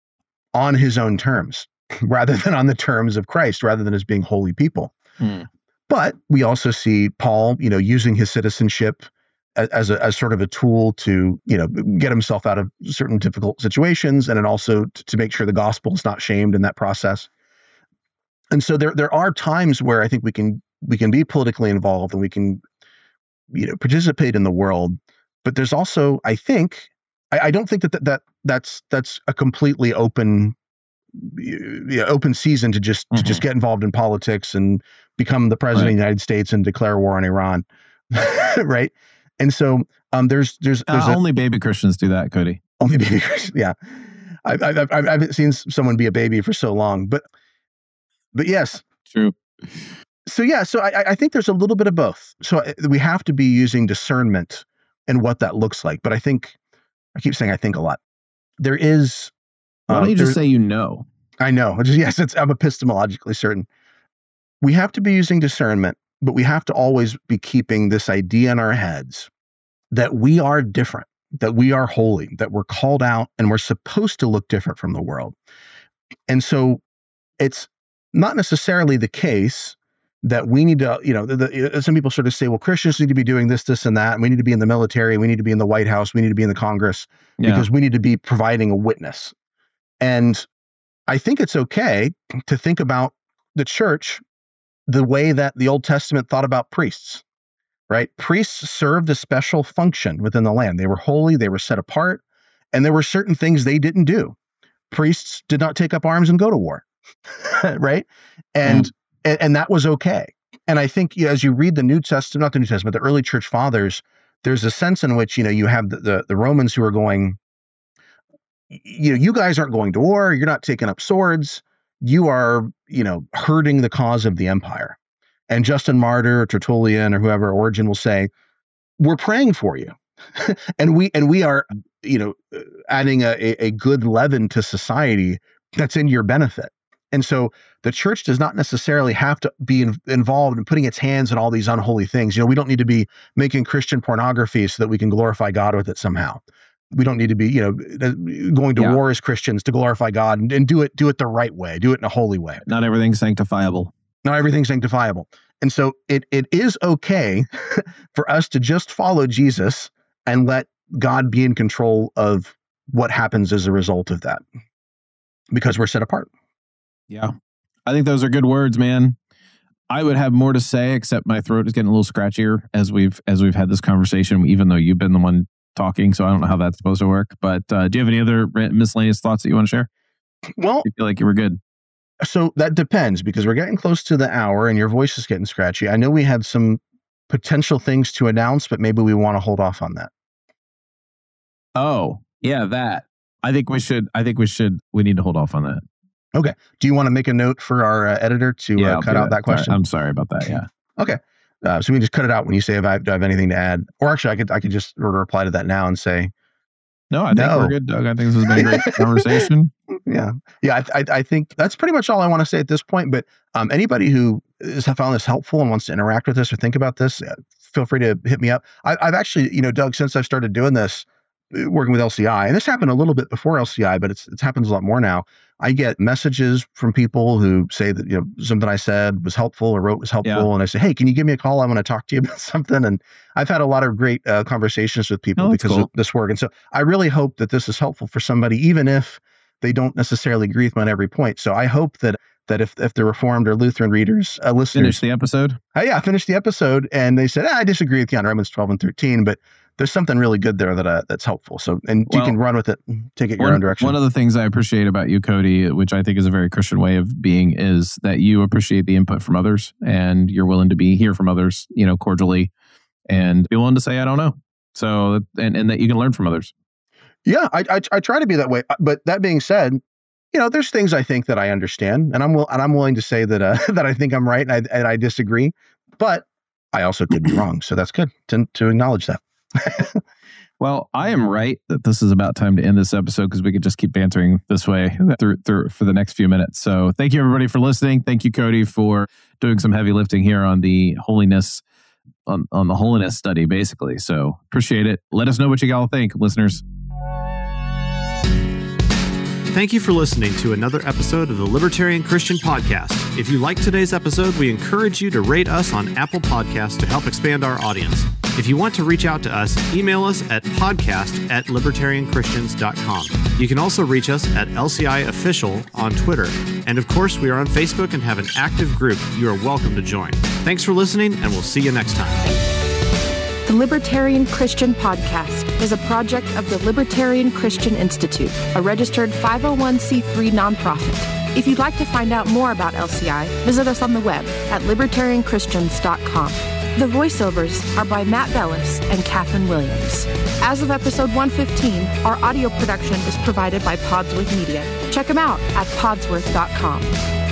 on his own terms, rather than on the terms of Christ, rather than as being holy people. But we also see Paul, using his citizenship as sort of a tool to, get himself out of certain difficult situations, and then also to make sure the gospel is not shamed in that process. And so there are times where I think we can be politically involved and we can, participate in the world. But there's also, I think, I don't think that's a completely open season to just get involved in politics and become the president of the United States and declare war on Iran, right? And so there's only baby Christians do that, Cody. Only baby Christians, yeah. I haven't seen someone be a baby for so long, but yes, true. So I think there's a little bit of both. So we have to be using discernment and what that looks like. But I keep saying I think a lot. There is. Why don't you just say I know? I'm epistemologically certain. We have to be using discernment, but we have to always be keeping this idea in our heads that we are different, that we are holy, that we're called out, and we're supposed to look different from the world. And so it's not necessarily the case that we need to, some people sort of say, well, Christians need to be doing this, this, and that. And we need to be in the military. We need to be in the White House. We need to be in the Congress because we need to be providing a witness. And I think it's okay to think about the church the way that the Old Testament thought about priests, right? Priests served a special function within the land. They were holy, they were set apart, and there were certain things they didn't do. Priests did not take up arms and go to war, right? And that was okay. And I think as you read the New Testament, not the New Testament, the early church fathers, there's a sense in which, you have the Romans who are going, you guys aren't going to war. You're not taking up swords. You are, hurting the cause of the empire. And Justin Martyr or Tertullian or whoever, Origen, will say, we're praying for you. and we are, adding a good leaven to society that's in your benefit. And so the church does not necessarily have to be involved in putting its hands in all these unholy things. We don't need to be making Christian pornography so that we can glorify God with it somehow. We don't need to be, going to war as Christians to glorify God and do it the right way, do it in a holy way. Not everything's sanctifiable. Not everything's sanctifiable. And so it is okay for us to just follow Jesus and let God be in control of what happens as a result of that, because we're set apart. Yeah. I think those are good words, man. I would have more to say, except my throat is getting a little scratchier as we've had this conversation, even though you've been the one talking, so I don't know how that's supposed to work. But do you have any other miscellaneous thoughts that you want to share? Well, you feel like you were good. So that depends, because we're getting close to the hour and your voice is getting scratchy. I know we had some potential things to announce, but maybe we want to hold off on that. Oh, yeah, that. I think we need to hold off on that. Okay. Do you want to make a note for our editor to cut out that question? I'm sorry about that. Yeah. Okay. So we can just cut it out when you say, do I have anything to add? Or actually, I could just reply to that now and say, no, I think we're good, Doug. I think this has been a great conversation. Yeah. I think that's pretty much all I want to say at this point. But anybody who has found this helpful and wants to interact with this or think about this, feel free to hit me up. I've actually, Doug, since I've started doing this, working with LCI, and this happened a little bit before LCI, but it happens a lot more now. I get messages from people who say that, something I said was helpful or wrote was helpful. Yeah. And I say, hey, can you give me a call? I want to talk to you about something. And I've had a lot of great conversations with people because of this work. And so I really hope that this is helpful for somebody, even if they don't necessarily agree with me on every point. So I hope that if the Reformed or Lutheran readers, listeners. Finish the episode? Finish the episode. And they said, I disagree with you on Romans 12 and 13, but there's something really good there that's helpful. So, and you can run with it, take it your own direction. One of the things I appreciate about you, Cody, which I think is a very Christian way of being, is that you appreciate the input from others and you're willing to hear from others, cordially, and be willing to say, I don't know. So, and that you can learn from others. Yeah, I try to be that way. But that being said, there's things I think that I understand, and I'm willing to say that that I think I'm right and I disagree, but I also could be wrong. So that's good to acknowledge that. Well, I am right that this is about time to end this episode because we could just keep bantering this way through for the next few minutes. So thank you, everybody, for listening. Thank you, Cody, for doing some heavy lifting here on the holiness, on the holiness study, basically. So appreciate it. Let us know what you all think, listeners. Thank you for listening to another episode of the Libertarian Christian Podcast. If you liked today's episode, we encourage you to rate us on Apple Podcasts to help expand our audience. If you want to reach out to us, email us at podcast@libertarianchristians.com. You can also reach us at LCI Official on Twitter. And of course, we are on Facebook and have an active group you are welcome to join. Thanks for listening, and we'll see you next time. The Libertarian Christian Podcast is a project of the Libertarian Christian Institute, a registered 501c3 nonprofit. If you'd like to find out more about LCI, visit us on the web at libertarianchristians.com. The voiceovers are by Matt Bellis and Catherine Williams. As of episode 115, our audio production is provided by Podsworth Media. Check them out at podsworth.com.